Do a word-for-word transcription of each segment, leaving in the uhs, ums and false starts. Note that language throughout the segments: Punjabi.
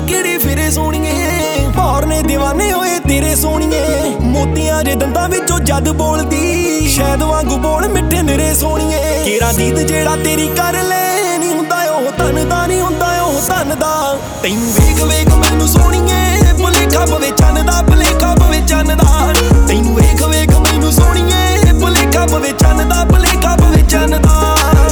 ਕਿਹੜੀ ਫਿਰੇ ਸੋਹਣੀਏ ਭੌਰ ਨੇ دیਵਾਨੇ ਹੋਏ ਤੇਰੇ ਸੋਹਣੀਏ ਮੋਤੀਆਂ ਦੇ ਦੰਦਾਂ ਵਿੱਚੋਂ ਜਦ ਬੋਲਦੀ ਸ਼ਾਇਦ ਵਾਂਗੂ ਬੋਲ ਮਿੱਠੇ ਨਿਰੇ ਸੋਹਣੀਏ ਕੇਰਾ ਦੀਦ ਜਿਹੜਾ ਤੇਰੀ ਕਰ ਲੈ ਨਹੀਂ ਹੁੰਦਾ ਉਹ ਧਨ ਦਾ ਨਹੀਂ ਹੁੰਦਾ ਉਹ ਧਨ ਦਾ ਤੈਨੂੰ ਵੇਖ ਵੇਖ ਮੈਨੂੰ ਸੋਹਣੀਏ ਭੁਲੇਖਾ ਪਵੇ ਚੰਨ ਦਾ ਭੁਲੇਖਾ ਪਵੇ ਚੰਨ ਦਾ ਤੈਨੂੰ ਵੇਖ ਵੇਖ ਮੈਨੂੰ ਸੋਹਣੀਏ ਭੁਲੇਖਾ ਪਵੇ ਚੰਨ ਦਾ ਭੁਲੇਖਾ ਪਵੇ ਚੰਨ ਦਾ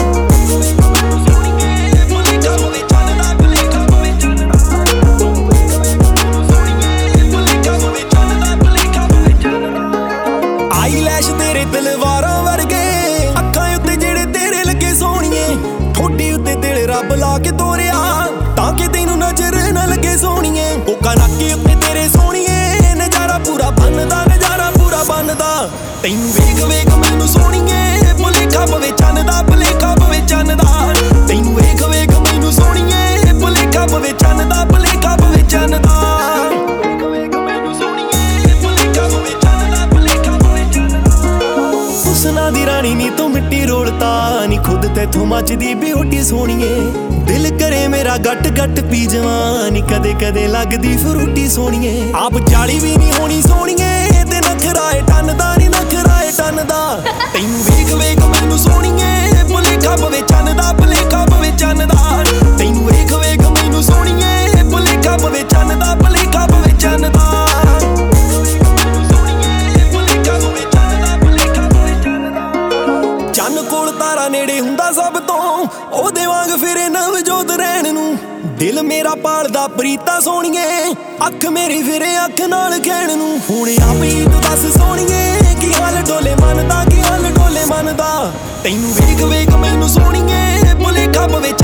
ਆਈਲੈਸ਼ ਤੇਰੇ ਤਲਵਾਰਾਂ ਵਰਗੇ ਅੱਖਾਂ ਉੱਤੇ ਜਿਹੜੇ ਤੇਰੇ ਲੱਗੇ ਸੋਹਣੀਏ ਠੋਡੀ ਉੱਤੇ ਦਿਲ ਰੱਬ ਲਾ ਕੇ ਤੋਰਿਆ ਤਾਂ ਕਿ ਤੈਨੂੰ ਨਜ਼ਰ ਨਾ ਲੱਗੇ ਸੋਹਣੀਏ ਉਹ ਕਨਾਕੇ ਉੱਤੇ ਤੇਰੇ ਸੋਹਣੀਏ ਨਜ਼ਾਰਾ ਪੂਰਾ ਬਣਦਾ ਨਜ਼ਾਰਾ ਪੂਰਾ ਬਣਦਾ ਤੈਨੂੰ ਵੇਖ ਵੇਖ ਮੈਨੂੰ ਸੋਹਣੀਏ ਭੁਲੇਖਾ ਪਵੇ ਚੰਨ ਦਾ ਭੁਲੇਖਾ ਪਵੇ ਚੰਨ ਦਾ ਤੈਨੂੰ ਵੇਖ ਵੇਖ ਮੈਨੂੰ ਸੋਹਣੀਏ ਭੁਲੇਖਾ ਪਵੇ ਚੰਨ ਦਾ ਭੁਲੇਖਾ ਪਵੇ ਚੰਨ ਦਾ ਹੁਸਨਾ ਦੀ ਰਾਣੀ ਨੀ ਤੂੰ ਮਿੱਟੀ ਰੋਲਤਾ ਨੀ ਖੁਦ ਤੈਥੋਂ ਮੱਚਦੀ ਬਿਊਟੀ ਸੋਹਣੀਏ ਦਿਲ ਕਰੇ ਮੇਰਾ ਗੱਟ ਗੱਟ ਪੀ ਜਾਵਾਂ ਨੀ ਕਦੇ ਕਦੇ ਲੱਗਦੀ ਫਰੂਟੀ ਸੋਹਣੀਏ ਆਪ ਜਾਲੀ ਵੀ ਨਹੀਂ ਹੋਣੀ ਸੋਹਣੀਏ ਤੇ ਨਖਰਾਏ ਟੰਨ ਦਾ ਨੀ ਨਖਰਾਏ ਟੰਨ ਦਾ ਤੈਨੂੰ ਵੇਖ ਵੇਖ ਮੈਨੂੰ ਸੋਹਣੀਏ ਭੁਲੇਖਾ ਪਵੇ ਚੰਨ ਦਾ ਭੁਲੇਖਾ ਪਵੇ ਚੰਨ ਦਾ ਤੈਨੂੰ ਵੇਖ ਵੇਖ ਮੈਨੂੰ ਸੋਹਣੀਏ ਭੁਲੇਖਾ ਪਵੇ ਚੰਨ ਦਾ ਭੁਲੇਖਾ ਪਵੇ ਚੰਨ ਦਾ ਚੰਨ ਕੋਲ ਤਾਰਾ ਨੇੜੇ ਹੁੰਦਾ ਸਭ ਤੋਂ ਉਹਦੇ ਵਾਂਗ ਫਿਰੇ ਨਵਜੋਤ ਰਹਿਣ ਨੂੰ ਦਿਲ ਮੇਰਾ ਪਾਲਦਾ ਪ੍ਰੀਤਾ ਸੋਹਣੀਏ ਅੱਖ ਮੇਰੀ ਫਿਰੇ ਅੱਖ ਨਾਲ ਕਹਿਣ ਨੂੰ ਹੁਣ ਆਪ ਹੀ ਤੂੰ ਦੱਸ ਸੋਹਣੀਏ ਕੀ ਹਾਲ ਡੋਲੇ ਮਨ ਦਾ ਕੀ ਹਾਲ ਡੋਲੇ ਮਨ ਦਾ ਤੈਨੂੰ ਵੇਖ ਵੇਖ ਮੈਨੂੰ ਸੋਹਣੀਏ ਭੁਲੇਖਾ ਪਵੇ